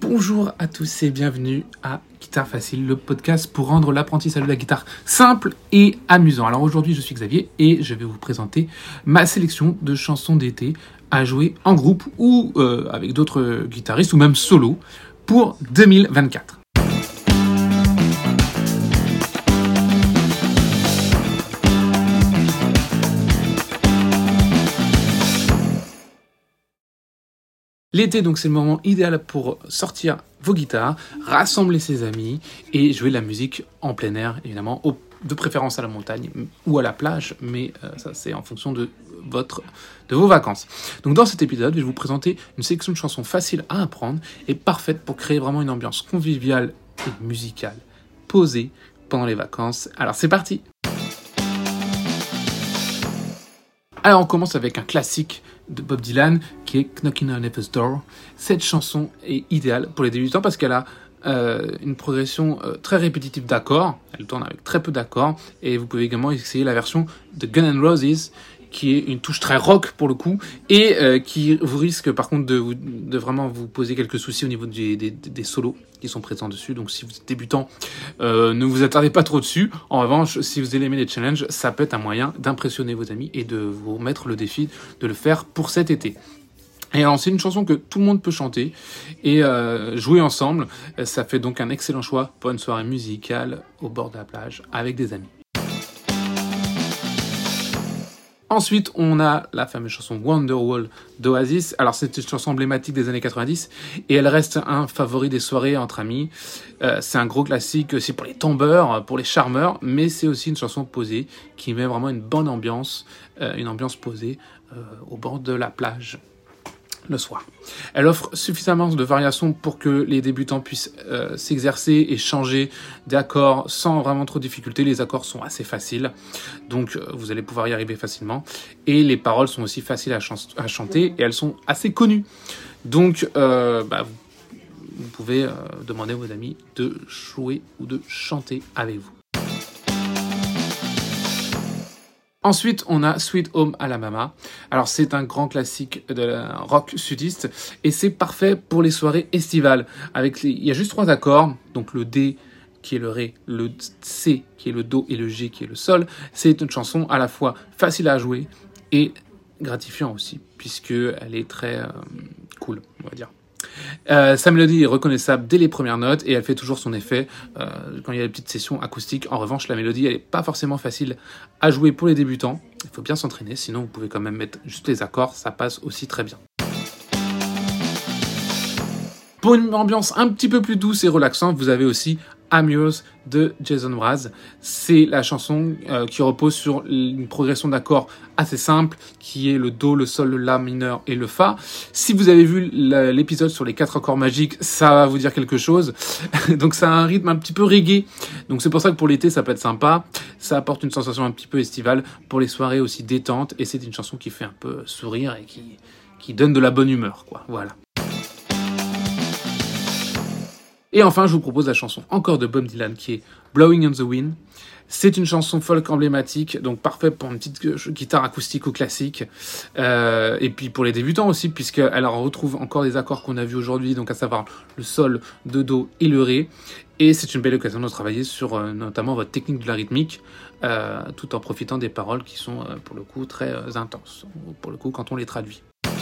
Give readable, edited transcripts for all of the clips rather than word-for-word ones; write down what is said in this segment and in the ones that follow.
Bonjour à tous et bienvenue à Guitare Facile, le podcast pour rendre l'apprentissage de la guitare simple et amusant. Alors aujourd'hui, je suis Xavier et je vais vous présenter ma sélection de chansons d'été à jouer en groupe ou avec d'autres guitaristes ou même solo pour 2024. L'été, donc, c'est le moment idéal pour sortir vos guitares, rassembler ses amis et jouer de la musique en plein air, évidemment, de préférence à la montagne ou à la plage, mais ça, c'est en fonction de vos vacances. Donc, dans cet épisode, je vais vous présenter une sélection de chansons faciles à apprendre et parfaites pour créer vraiment une ambiance conviviale et musicale, posée pendant les vacances. Alors, c'est parti! Alors on commence avec un classique de Bob Dylan qui est Knocking on Heaven's Door. Cette chanson est idéale pour les débutants parce qu'elle a une progression très répétitive d'accords. Elle tourne avec très peu d'accords et vous pouvez également essayer la version de Guns N' Roses qui est une touche très rock pour le coup et qui vous risque par contre de vraiment vous poser quelques soucis au niveau des solos qui sont présents dessus. Donc si vous êtes débutant, ne vous attardez pas trop dessus. En revanche, si vous aimez les challenges, ça peut être un moyen d'impressionner vos amis et de vous mettre le défi de le faire pour cet été. Et alors c'est une chanson que tout le monde peut chanter et jouer ensemble. Ça fait donc un excellent choix pour une soirée musicale au bord de la plage avec des amis. Ensuite, on a la fameuse chanson Wonderwall d'Oasis. Alors, c'est une chanson emblématique des années 90 et elle reste un favori des soirées entre amis. C'est un gros classique aussi pour les tombeurs, pour les charmeurs, mais c'est aussi une chanson posée qui met vraiment une bonne ambiance, une ambiance posée au bord de la plage le soir. Elle offre suffisamment de variations pour que les débutants puissent s'exercer et changer d'accords sans vraiment trop de difficultés. Les accords sont assez faciles, donc vous allez pouvoir y arriver facilement. Et les paroles sont aussi faciles à chanter et elles sont assez connues. Donc vous pouvez demander à vos amis de jouer ou de chanter avec vous. Ensuite, on a Sweet Home Alabama. Alors, c'est un grand classique de la rock sudiste et c'est parfait pour les soirées estivales. Il y a juste 3 accords, donc le D qui est le Ré, le C qui est le Do et le G qui est le Sol. C'est une chanson à la fois facile à jouer et gratifiant aussi, puisqu'elle est très cool, on va dire. Sa mélodie est reconnaissable dès les premières notes et elle fait toujours son effet quand il y a des petites sessions acoustiques. En revanche, la mélodie, elle n'est pas forcément facile à jouer pour les débutants. Il faut bien s'entraîner, sinon vous pouvez quand même mettre juste les accords, ça passe aussi très bien. Pour une ambiance un petit peu plus douce et relaxante, vous avez aussi I'm Yours de Jason Mraz. C'est la chanson qui repose sur une progression d'accords assez simple, qui est le Do, le Sol, le La mineur et le Fa. Si vous avez vu l'épisode sur les 4 accords magiques, ça va vous dire quelque chose. Donc ça a un rythme un petit peu reggae. Donc c'est pour ça que pour l'été, ça peut être sympa. Ça apporte une sensation un petit peu estivale pour les soirées aussi détentes. Et c'est une chanson qui fait un peu sourire et qui donne de la bonne humeur, quoi. Voilà. Et enfin, je vous propose la chanson encore de Bob Dylan qui est Blowing on the Wind. C'est une chanson folk emblématique, donc parfait pour une petite guitare acoustique ou classique. Et puis pour les débutants aussi, puisqu'elle retrouve encore des accords qu'on a vus aujourd'hui, donc à savoir le Sol, le Do et le Ré. Et c'est une belle occasion de travailler sur notamment votre technique de la rythmique, tout en profitant des paroles qui sont pour le coup très intenses, pour le coup quand on les traduit.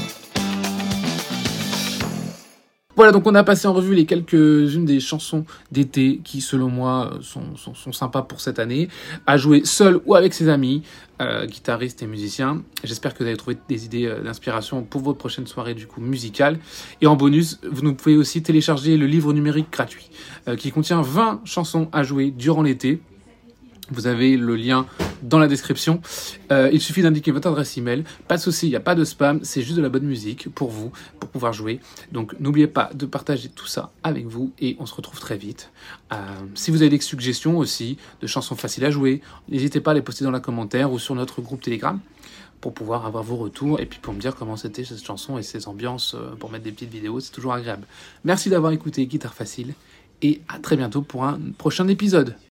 Voilà, donc on a passé en revue les quelques-unes des chansons d'été qui, selon moi, sont sympas pour cette année, à jouer seul ou avec ses amis, guitaristes et musiciens. J'espère que vous avez trouvé des idées d'inspiration pour votre prochaine soirée du coup musicale. Et en bonus, vous pouvez aussi télécharger le livre numérique gratuit qui contient 20 chansons à jouer durant l'été. Vous avez le lien dans la description. Il suffit d'indiquer votre adresse email. Pas de souci, il n'y a pas de spam. C'est juste de la bonne musique pour vous, pour pouvoir jouer. Donc n'oubliez pas de partager tout ça avec vous et on se retrouve très vite. Si vous avez des suggestions aussi de chansons faciles à jouer, n'hésitez pas à les poster dans les commentaires ou sur notre groupe Telegram pour pouvoir avoir vos retours et puis pour me dire comment c'était cette chanson et ces ambiances pour mettre des petites vidéos. C'est toujours agréable. Merci d'avoir écouté Guitare Facile et à très bientôt pour un prochain épisode.